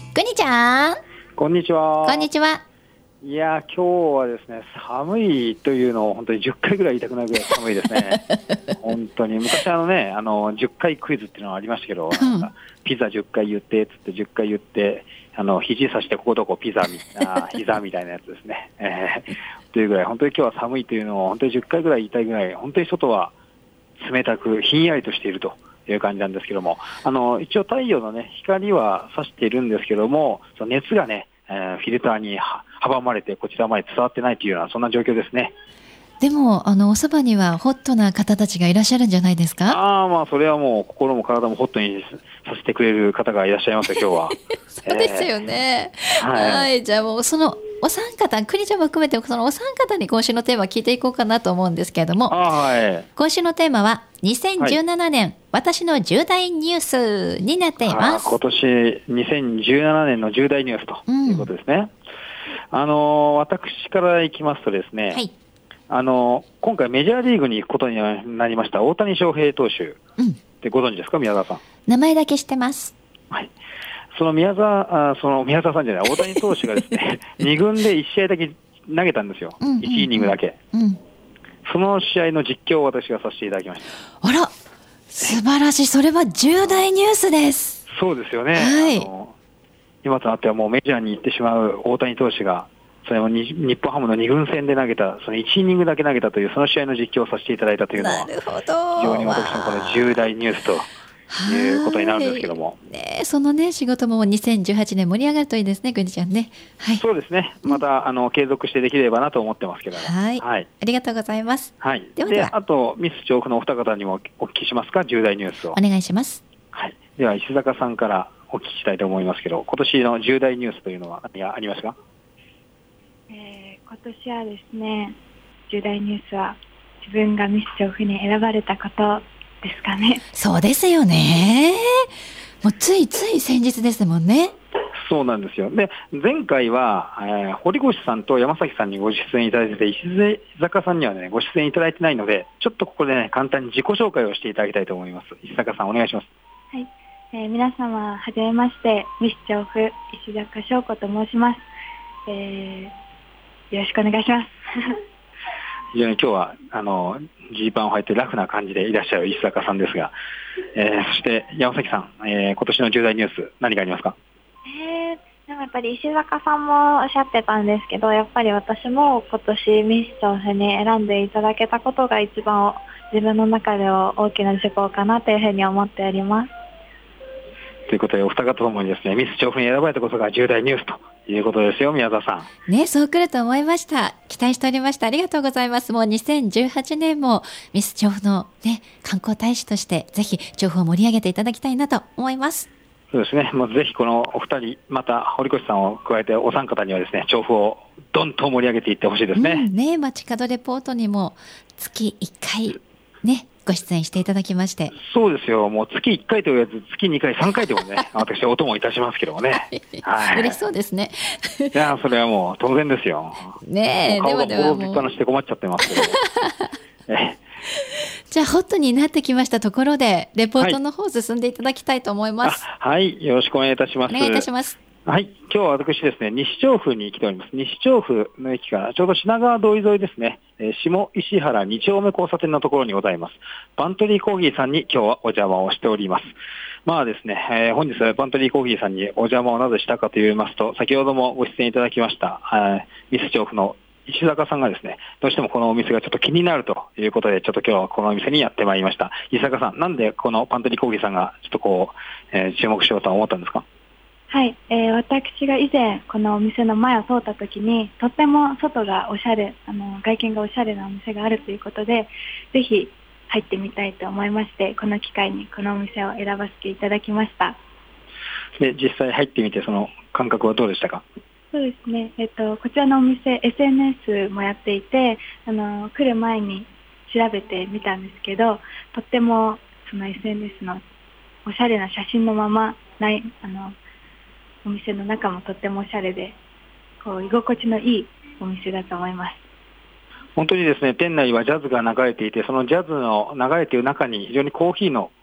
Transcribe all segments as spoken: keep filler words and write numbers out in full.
くにちゃん、 こんにちは。 こんにちは。 いや今日はですね、寒いというのを本当にじゅっかいぐらい言いたくなるぐらい寒いですね。本当に昔あのね、あのじゅっかいクイズっていうのがありましたけど、なんかピザじゅっかい言ってつってじゅっかい言って、あの肘さしてここどこピザみたいな膝みたいなやつですね。えー、というぐらい本当に今日は寒いというのを本当にじゅっかいぐらい言いたいぐらい、本当に外は冷たくひんやりとしているという感じなんですけども、あの一応太陽のね光は差しているんですけども、その熱がね、えー、フィルターに阻まれてこちらまで伝わってないというようなそんな状況ですね。 でもあのおそばにはホットな方たちがいらっしゃるんじゃないですか。 ああ、まあそれはもう心も体もホットにさせてくれる方がいらっしゃいますよ今日は。 そうですよね、 えー、はい、 はい、じゃあもうそのお三方、くにちゃんも含めてそのお三方に今週のテーマ聞いていこうかなと思うんですけれども、 あ、はい、 今週のテーマはにせんじゅうななねん、はい、私の重大ニュースになっています。 今年にせんじゅうななねんの重大ニュースということですね、うん、あの私からいきますとですね、はい、あの今回メジャーリーグに行くことになりました大谷翔平投手ってご存知ですか、宮沢さん。 名前だけ知ってます。 はい、その宮沢、あその宮沢さんじゃない、大谷投手がですねに軍でいち試合だけ投げたんですよ、うんうんうん、いちイニングだけ、うん、その試合の実況を私がさせていただきました。 あら、素晴らしい。それは重大ニュースです。 そうですよね、はい、あの今となってはもうメジャーに行ってしまう大谷投手が、それも日本ハムのに軍戦で投げた、そのいちイニングだけ投げたというその試合の実況をさせていただいたというのは、非常に私のこの重大ニュースということになるんですけども、 ね、そのね仕事もにせんじゅうはちねん盛り上がるといいですね、くにちゃんね。はい、 そうですね、また、うん、あの継続してできればなと思ってますけども、 はい、はい、ありがとうございます。 はい、ではでは、あとミス調布のお二方にもお聞きしますか、重大ニュースを。 お願いします。 はい、では石坂さんからお聞きしたいと思いますけど、今年の重大ニュースというのは何がありますか。 えー、今年はですね、重大ニュースは自分がミス調布に選ばれたことですかね。 そうですよね。もうついつい先日ですもんね。 そうなんですよ。で、前回は、えー、堀越さんと山崎さんにご出演いただいてて、石坂さんにはねご出演いただいてないので、ちょっとここでね簡単に自己紹介をしていただきたいと思います。石坂さんお願いします。 はい、えー、皆様はじめまして、ミス調布石坂翔子と申します。えー、よろしくお願いします。 非常に今日はあのジーパンを履いてラフな感じでいらっしゃる石坂さんですが、えー、そして山崎さん、えー、今年の重大ニュース何かありますか。 えー、でもやっぱり石坂さんもおっしゃってたんですけど、やっぱり私も今年ミス調布に選んでいただけたことが一番自分の中では大きな事項かなというふうに思っております。 ということでお二方ともにですね、ミス調布に選ばれたことが重大ニュースということですよ、宮沢さん。ね、そう来ると思いました。期待しておりました。ありがとうございます。もうにせんじゅうはちねんもミス調布のね観光大使としてぜひ調布を盛り上げていただきたいなと思います。 そうですね。もうぜひこのお二人、また堀越さんを加えてお三方にはですね、調布をどんと盛り上げていってほしいですね。 うん、ね、街角レポートにも月いっかいねご出演していただきまして。 そうですよ。もう月いっかいと言わず月にかいさんかいでもね私お供いたしますけどもね。 はい、嬉しそうですね。 いやそれはもう当然ですよ。 ねえ、 顔が滅びっぱなしで困っちゃってますけど。えじゃあホットになってきましたところでレポートの方進んでいただきたいと思います。 はい、はい、よろしくお願いいたします。 お願いいたします。 はい、今日は私ですね、西調布に来ております。西調布の駅からちょうど品川通り沿いですね、えー、下石原に丁目交差点のところにございます。バントリーコーヒーさんに今日はお邪魔をしております。まあですね、えー、本日はバントリーコーヒーさんにお邪魔をなぜしたかと言いますと、先ほどもご出演いただきました、えー、ミス調布の石坂さんがですね、どうしてもこのお店がちょっと気になるということで、ちょっと今日はこのお店にやってまいりました。石坂さん、なんでこのバントリーコーヒーさんがちょっとこう、えー、注目しようと思ったんですか。 はい、えー、私が以前このお店の前を通った時に、とっても外がおしゃれ、あの外見がおしゃれなお店があるということで、ぜひ入ってみたいと思いまして、この機会にこのお店を選ばせていただきました。 で、実際入ってみてその感覚はどうでしたか。 そうですね、えっと、こちらのお店 エスエヌエス もやっていて、あの来る前に調べてみたんですけど、とってもその エスエヌエス のおしゃれな写真のままないあのお店の中もとってもおしゃれで、こう居心地のいいお店だと思います。 本当にですね、店内はジャズが流れていて、そのジャズの流れている中に非常にコーヒーの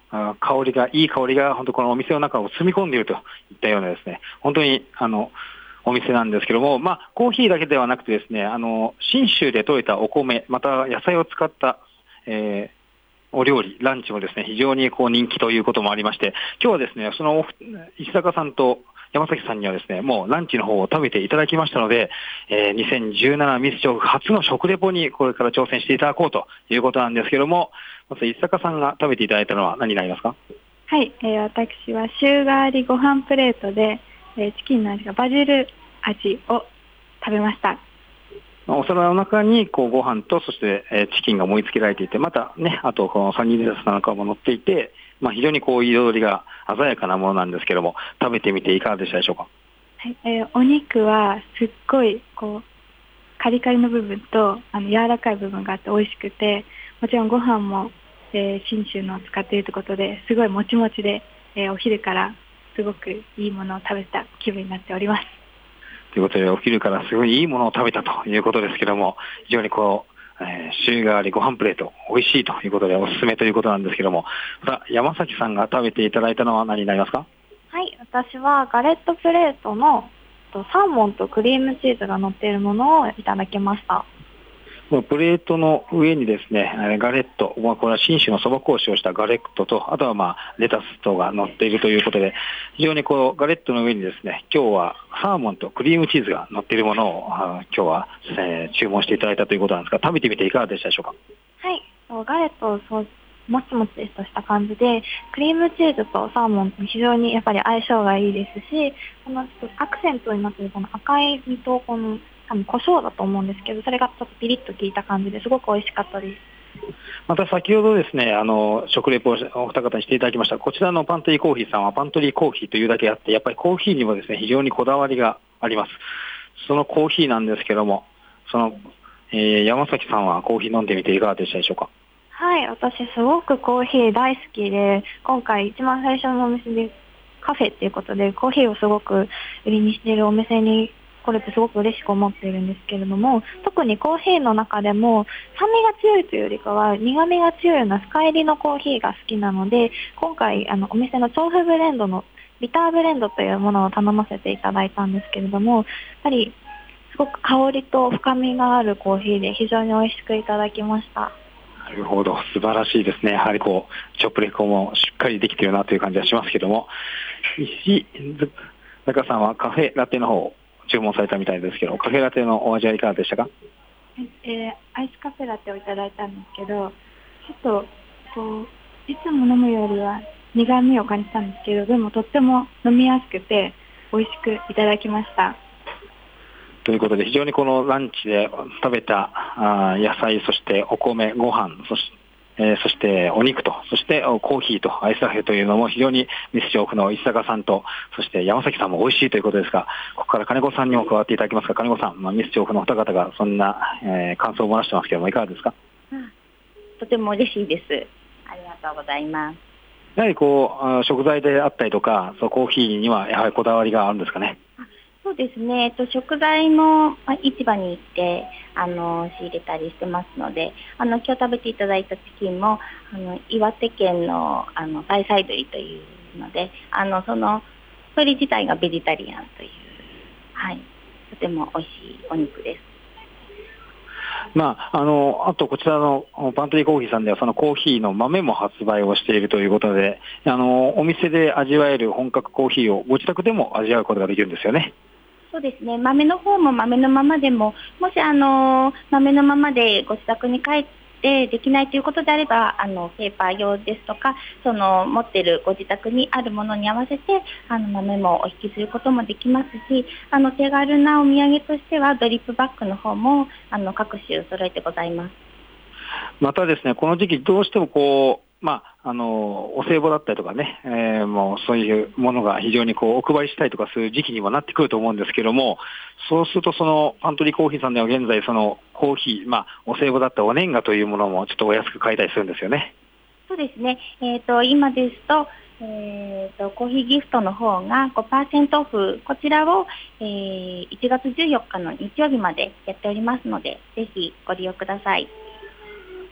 あ香りが、いい香りが本当このお店の中を包み込んでいるといったようなですね、本当にあの、お店なんですけども、まあ、コーヒーだけではなくてですね、あの、信州で採れたお米、また野菜を使った、えーお料理、ランチもですね、非常にこう人気ということもありまして、今日はですね、その石坂さんと山崎さんにはですね、もうランチの方を食べていただきましたので、えー、にせんじゅうななミス調布初の食レポにこれから挑戦していただこうということなんですけども、まず石坂さんが食べていただいたのは何になりますか？ はい、えー、私は週替わりご飯プレートで、えー、チキンの味がバジル味を食べました。 お皿の中にこうご飯とそして、えー、チキンが盛り付けられていて、またね、あとこのサニーレタスなんかも乗っていて、まあ、非常にこう彩りが鮮やかなものなんですけども、食べてみていかがでしたでしょうか？ はい、えー、お肉はすっごいこうカリカリの部分とあの柔らかい部分があって美味しくて、もちろんご飯も、えー、信州のを使っているということですごいもちもちで、えー、お昼からすごくいいものを食べた気分になっております。 ということで、お昼からすごいいいものを食べたということですけども、非常にこう、えー、週替わりご飯プレート、美味しいということでおすすめということなんですけども、また山崎さんが食べていただいたのは何になりますか？ はい、私はガレットプレートのサーモンとクリームチーズが乗っているものをいただきました。 プレートの上にですね、ガレット、まあ、これは信州のそば粉を使用したガレットと、あとはまあレタス等が乗っているということで、非常にこうガレットの上にですね、今日はサーモンとクリームチーズが乗っているものを今日は、えー、注文していただいたということなんですが、食べてみていかがでしたでしょうか？ はい、ガレットそうもちもちとした感じで、クリームチーズとサーモンと非常にやっぱり相性がいいですし、このアクセントになっているこの赤い実とこの多分胡椒だと思うんですけど、それがちょっとピリッと効いた感じですごく美味しかったです。 また先ほどですね、あの食レポをお二方にしていただきました。こちらのパントリーコーヒーさんはパントリーコーヒーというだけあって、やっぱりコーヒーにもですね、非常にこだわりがあります。そのコーヒーなんですけども、その、えー、山崎さんはコーヒー飲んでみていかがでしたでしょうか？ はい、私すごくコーヒー大好きで、今回一番最初のお店でカフェっていうことでコーヒーをすごく売りにしているお店にこれってすごく嬉しく思っているんですけれども、特にコーヒーの中でも酸味が強いというよりかは苦味が強いような深入りのコーヒーが好きなので、今回あのお店の調布ブレンドのビターブレンドというものを頼ませていただいたんですけれども、やっぱりすごく香りと深みがあるコーヒーで非常に美味しくいただきました。 なるほど、素晴らしいですね。やはりこう食レポもしっかりできているなという感じはしますけども、石坂さんはカフェラテの方を注文されたみたいですけど、カフェラテのお味はいかがでしたか？ えー、アイスカフェラテをいただいたんですけど、ちょっとこういつも飲むよりは苦味を感じたんですけど、でもとっても飲みやすくて美味しくいただきました。 ということで、非常にこのランチで食べたあ野菜、そしてお米、ご飯、そしてえー、そしてお肉と、そしてコーヒーとアイスカフェというのも非常にミス調布の石坂さんと、そして山崎さんも美味しいということですが、ここから金子さんにも加わっていただきますが、金子さん、まあ、ミス調布のお二方がそんな、えー、感想を漏らしてますけども、いかがですか？ うん、とても嬉しいです。ありがとうございます。 やはりこう食材であったりとか、そうコーヒーにはやはりこだわりがあるんですかね？ そうですね、えっと、食材の市場に行ってあの仕入れたりしてますので、あの今日食べていただいたチキンもあの岩手県のあの大菜鶏というので、あのその鶏自体がベジタリアンという、はい、とても美味しいお肉です。 まあ、あのあとこちらのパントリーコーヒーさんではそのコーヒーの豆も発売をしているということで、あのお店で味わえる本格コーヒーをご自宅でも味わうことができるんですよね。 そうですね、豆の方も豆のままでも、もしあの豆のままでご自宅に帰ってできないということであれば、あのペーパー用ですとか、その持っているご自宅にあるものに合わせてあの豆もお引きすることもできますし、あの手軽なお土産としてはドリップバッグの方もあの各種揃えてございます。 またですね、この時期どうしてもこうまあ、あのお歳暮だったりとかね、えー、もうそういうものが非常にこうお配りしたいとかそういう時期にもなってくると思うんですけども、そうするとそのパントリーコーヒーさんでは現在そのコーヒー、まあ、お歳暮だったお年賀というものもちょっとお安く買えたりするんですよね。 そうですね、えー、と今ですと、えー、とコーヒーギフトの方が ごパーセント オフ、こちらを、えー、いちがつじゅうよっかの日曜日までやっておりますので、ぜひご利用ください。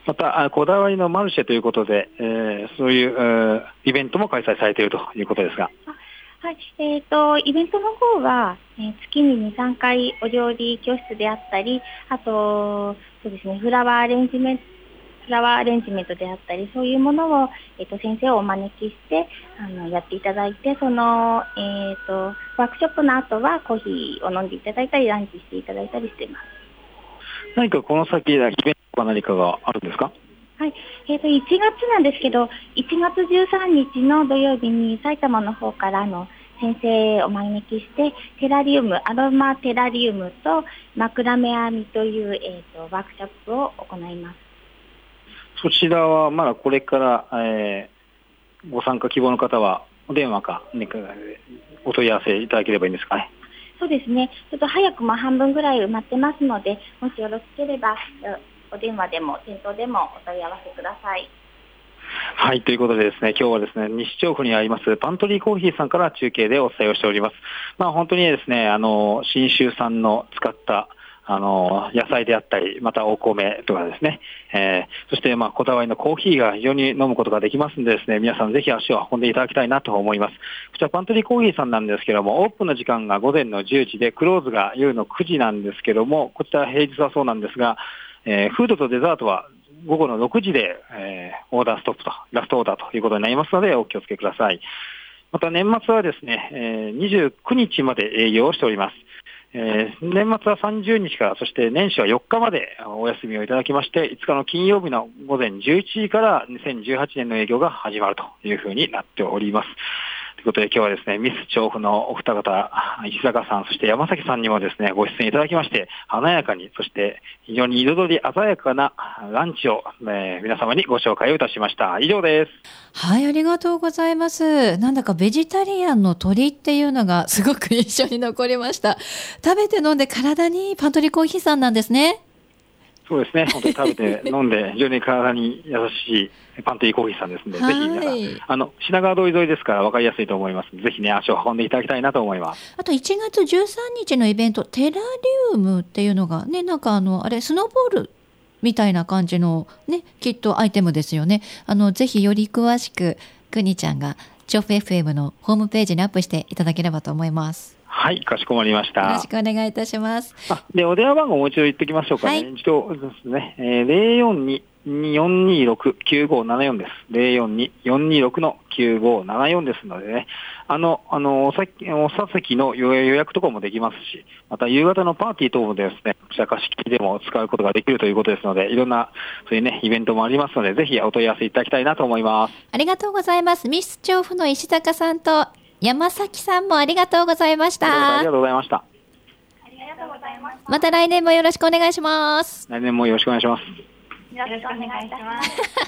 また、あこだわりのマルシェということで、えーそういう、えーイベントも開催されているということですが。 はい、えーと、イベントの方は、えー月にに、さんかいお料理教室であったり、あと、そうですね、フラワーアレンジメント、フラワーアレンジメントであったり、そういうものを、えーと、先生をお招きして、あの、やっていただいて、その、えーと、ワークショップの後はコーヒーを飲んでいただいたり、ランチしていただいたりしています。 何かこの先、イベントか何かがあるんですか？ はい、えーと、いちがつなんですけど、いちがつじゅうさんにちの土曜日に埼玉の方からあの先生をお招きして、テラリウム、アロマテラリウムとマクラメ編みという、えーと、ワークショップを行います。 そちらはまだこれから、えーご参加希望の方はお電話か何かお問い合わせいただければいいんですかね？ そうですね、ちょっと早くも半分ぐらい埋まってますので、もしよろしければお電話でも店頭でもお問い合わせください。 はい、ということでですね、今日はですね、西調布にありますパントリーコーヒーさんから中継でお伝えをしております。まあ本当にですね、あの、信州産の使ったあの、野菜であったり、またお米とかですね、えー、そしてまあこだわりのコーヒーが非常に飲むことができますのでですね、皆さんぜひ足を運んでいただきたいなと思います。こちらパントリーコーヒーさんなんですけども、オープンの時間が午前のじゅうじで、クローズが夜のくじなんですけども、こちら平日はそうなんですが、えー、フードとデザートは午後のろくじで、えー、オーダーストップと、ラストオーダーということになりますので、お気をつけください。また年末はですね、えー、にじゅうくにちまで営業をしております。えー、年末はさんじゅうにちから、そして年始はよっかまでお休みをいただきまして、いつかの金曜日の午前じゅういちじからにせんじゅうはちねんの営業が始まるというふうになっております。ということで今日はですね、ミス調布のお二方、石坂さん、そして山崎さんにもですね、ご出演いただきまして、華やかに、そして非常に彩り鮮やかなランチを、えー、皆様にご紹介をいたしました。以上です。 はい、ありがとうございます。なんだかベジタリアンの鶏っていうのがすごく印象に残りました。食べて飲んで体にいいパントリーコーヒーさんなんですね。 そうですね。本当に食べて飲んで非常に体に優しいパントリーコーヒーさんですので、ぜひ皆さん、あの、品川通り沿いですから分かりやすいと思いますので、ぜひね、足を運んでいただきたいなと思います。 あといちがつじゅうさんにちのイベント、テラリウムっていうのがね、なんかあの、あれ、スノーボールみたいな感じのね、きっとアイテムですよね。あの、ぜひより詳しく、くにちゃんが、調布 エフエム のホームページにアップしていただければと思います。 はい、かしこまりました。 よろしくお願いいたします。 あ、で、お電話番号もう一度言っておきましょうかね。はい、一度ですね、えー、ゼロよんに よんにろく きゅうごななよんです。ゼロよんに よんにろく きゅうごななよんですのでね、あの、あの、お先、お座席の予約とかもできますし、また夕方のパーティー等もですね、こちら貸し切りでも使うことができるということですので、いろんな、そういうね、イベントもありますので、ぜひお問い合わせいただきたいなと思います。 ありがとうございます。ミス調布の石坂さんと山崎さんもありがとうございました。 ありがとうございました。 ありがとうございます。 また来年もよろしくお願いします。 来年もよろしくお願いします。 よろしくお願いします。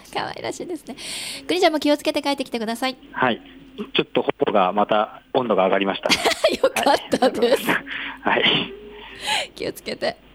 可愛らしいですね。くにちゃんも気をつけて帰ってきてください。 はい。ちょっと頬がまた温度が上がりました。 よかったです。 はい。 気をつけて。